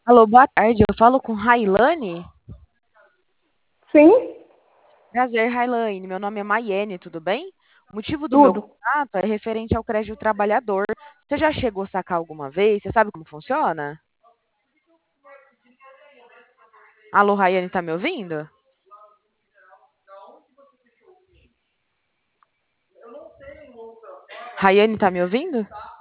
Alô, boa tarde. Eu falo com Railane? Sim, Prazer, Railane. Meu nome é Maiene, tudo bem? O motivo do meu tudo. contato é referente ao crédito trabalhador. Você já chegou a sacar alguma vez? Você sabe como funciona? Alô, Raiane, tá me ouvindo? Raiane, tá me ouvindo?